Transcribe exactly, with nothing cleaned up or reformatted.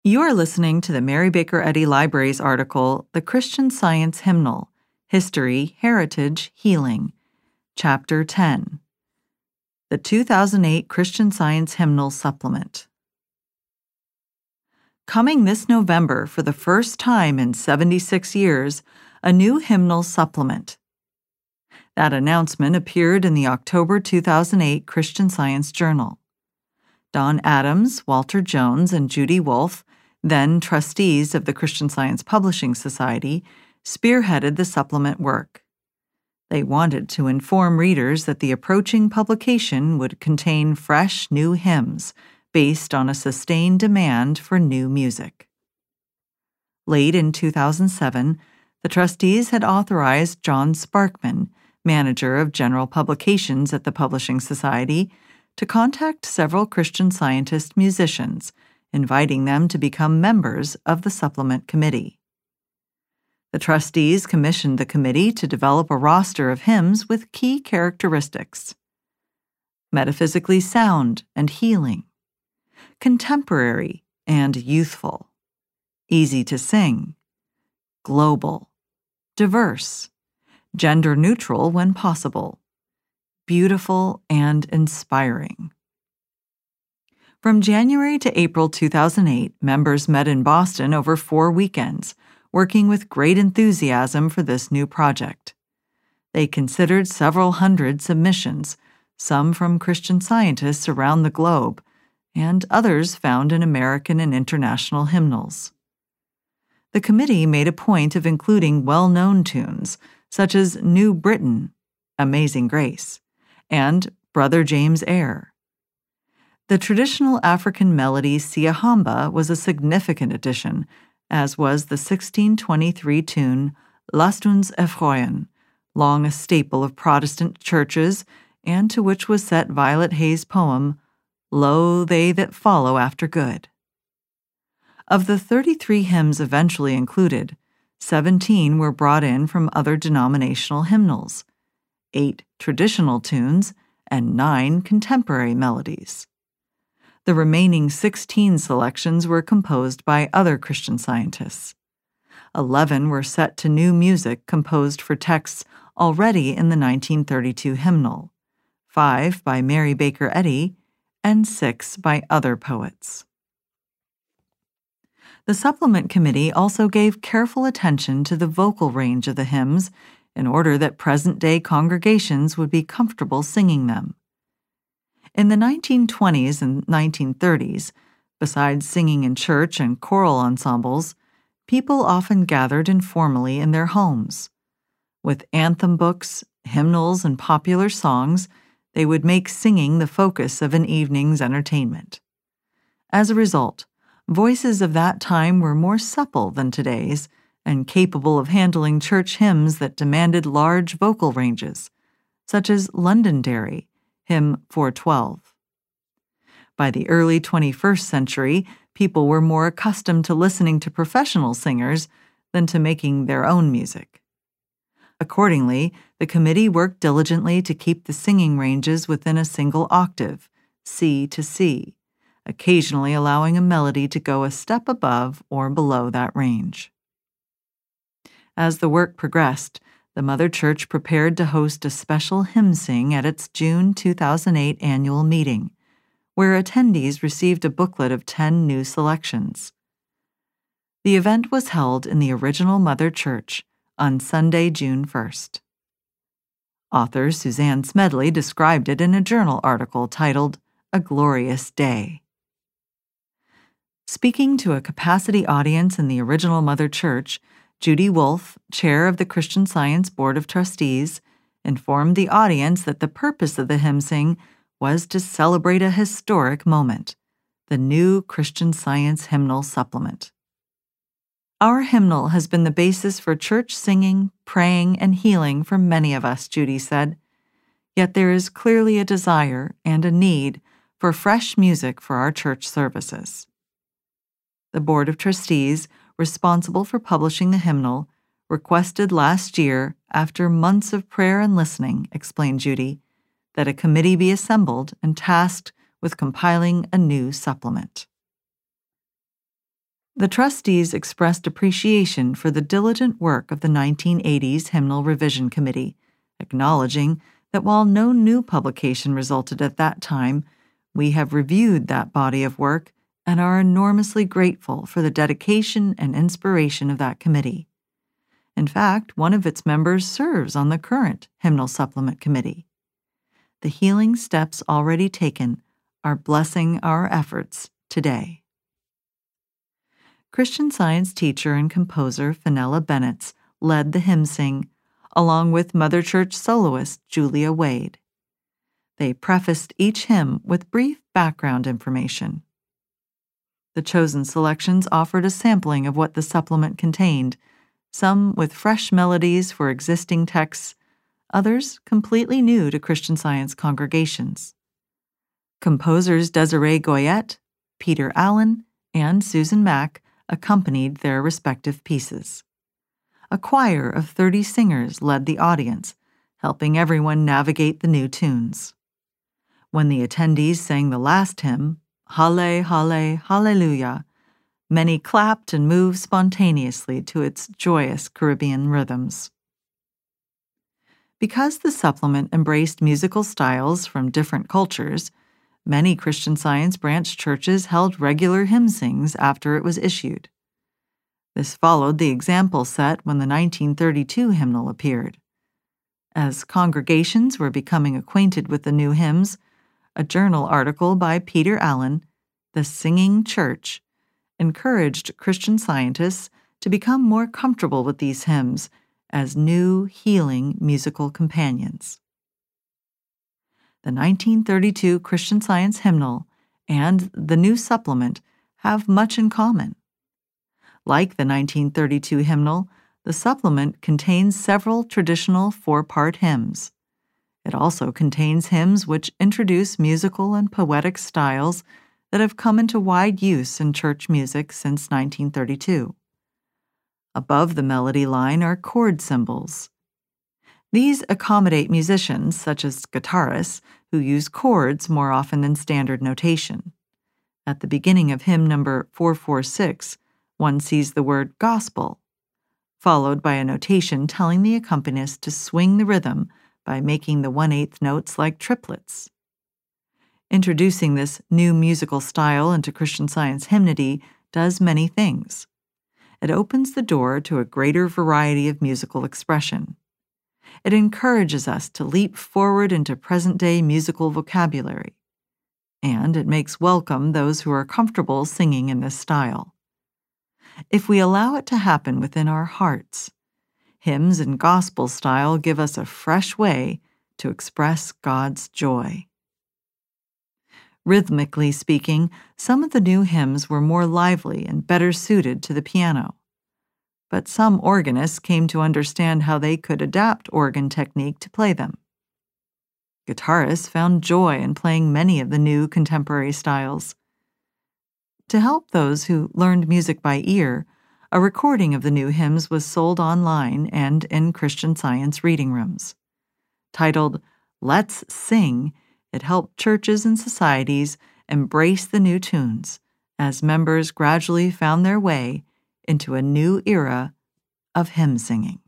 You're listening to the Mary Baker Eddy Libraries article, The Christian Science Hymnal, History, Heritage, Healing, Chapter ten, the two thousand eight Christian Science Hymnal Supplement. Coming this November for the first time in seventy-six years, a new hymnal supplement. That announcement appeared in the October two thousand eight Christian Science Journal. Don Adams, Walter Jones, and Judy Wolfe, then trustees of the Christian Science Publishing Society, spearheaded the supplement work. They wanted to inform readers that the approaching publication would contain fresh new hymns based on a sustained demand for new music. Late in two thousand seven, the trustees had authorized John Sparkman, manager of general publications at the Publishing Society, to contact several Christian Scientist musicians, inviting them to become members of the supplement committee. The trustees commissioned the committee to develop a roster of hymns with key characteristics: metaphysically sound and healing, contemporary and youthful, easy to sing, global, diverse, gender neutral when possible, beautiful and inspiring. From January to April two thousand eight, members met in Boston over four weekends, working with great enthusiasm for this new project. They considered several hundred submissions, some from Christian Scientists around the globe, and others found in American and international hymnals. The committee made a point of including well-known tunes, such as New Britain, Amazing Grace, and Brother James Eyre. The traditional African melody Siahamba was a significant addition, as was the sixteen twenty-three tune Lasst uns erfreuen, long a staple of Protestant churches, and to which was set Violet Hayes' poem, Lo, They That Follow After Good. Of the thirty-three hymns eventually included, seventeen were brought in from other denominational hymnals, eight traditional tunes, and nine contemporary melodies. The remaining sixteen selections were composed by other Christian Scientists. Eleven were set to new music composed for texts already in the nineteen thirty-two hymnal, five by Mary Baker Eddy, and six by other poets. The supplement committee also gave careful attention to the vocal range of the hymns in order that present-day congregations would be comfortable singing them. In the nineteen twenties and nineteen thirties, besides singing in church and choral ensembles, people often gathered informally in their homes. With anthem books, hymnals, and popular songs, they would make singing the focus of an evening's entertainment. As a result, voices of that time were more supple than today's and capable of handling church hymns that demanded large vocal ranges, such as Londonderry, hymn four twelve. By the early twenty-first century, people were more accustomed to listening to professional singers than to making their own music. Accordingly, the committee worked diligently to keep the singing ranges within a single octave, C to C, occasionally allowing a melody to go a step above or below that range. As the work progressed, the Mother Church prepared to host a special hymn sing at its June two thousand eight annual meeting, where attendees received a booklet of ten new selections. The event was held in the original Mother Church on Sunday, June first. Author Suzanne Smedley described it in a journal article titled A Glorious Day. Speaking to a capacity audience in the original Mother Church, Judy Wolfe, chair of the Christian Science Board of Trustees, informed the audience that the purpose of the hymn sing was to celebrate a historic moment, the new Christian Science Hymnal Supplement. Our hymnal has been the basis for church singing, praying, and healing for many of us, Judy said. Yet there is clearly a desire and a need for fresh music for our church services. The Board of Trustees, responsible for publishing the hymnal, requested last year, after months of prayer and listening, explained Judy, that a committee be assembled and tasked with compiling a new supplement. The trustees expressed appreciation for the diligent work of the nineteen eighties Hymnal Revision Committee, acknowledging that while no new publication resulted at that time, we have reviewed that body of work and are enormously grateful for the dedication and inspiration of that committee. In fact, one of its members serves on the current Hymnal Supplement Committee. The healing steps already taken are blessing our efforts today. Christian Science teacher and composer Fenella Bennetts led the hymn sing, along with Mother Church soloist Julia Wade. They prefaced each hymn with brief background information. The chosen selections offered a sampling of what the supplement contained, some with fresh melodies for existing texts, others completely new to Christian Science congregations. Composers Desiree Goyette, Peter Allen, and Susan Mack accompanied their respective pieces. A choir of thirty singers led the audience, helping everyone navigate the new tunes. When the attendees sang the last hymn, Halle, Halle, Hallelujah, many clapped and moved spontaneously to its joyous Caribbean rhythms. Because the supplement embraced musical styles from different cultures, many Christian Science branch churches held regular hymn sings after it was issued. This followed the example set when the nineteen thirty-two hymnal appeared. As congregations were becoming acquainted with the new hymns, a journal article by Peter Allen, The Singing Church, encouraged Christian Scientists to become more comfortable with these hymns as new, healing musical companions. The nineteen thirty-two Christian Science hymnal and the new supplement have much in common. Like the nineteen thirty-two hymnal, the supplement contains several traditional four-part hymns. It also contains hymns which introduce musical and poetic styles that have come into wide use in church music since nineteen thirty-two. Above the melody line are chord symbols. These accommodate musicians, such as guitarists, who use chords more often than standard notation. At the beginning of hymn number four forty-six, one sees the word gospel, followed by a notation telling the accompanist to swing the rhythm by making the one-eighth notes like triplets. Introducing this new musical style into Christian Science hymnody does many things. It opens the door to a greater variety of musical expression. It encourages us to leap forward into present-day musical vocabulary, and it makes welcome those who are comfortable singing in this style. If we allow it to happen within our hearts, hymns in gospel style give us a fresh way to express God's joy. Rhythmically speaking, some of the new hymns were more lively and better suited to the piano. But some organists came to understand how they could adapt organ technique to play them. Guitarists found joy in playing many of the new contemporary styles. To help those who learned music by ear, a recording of the new hymns was sold online and in Christian Science reading rooms. Titled Let's Sing, it helped churches and societies embrace the new tunes as members gradually found their way into a new era of hymn singing.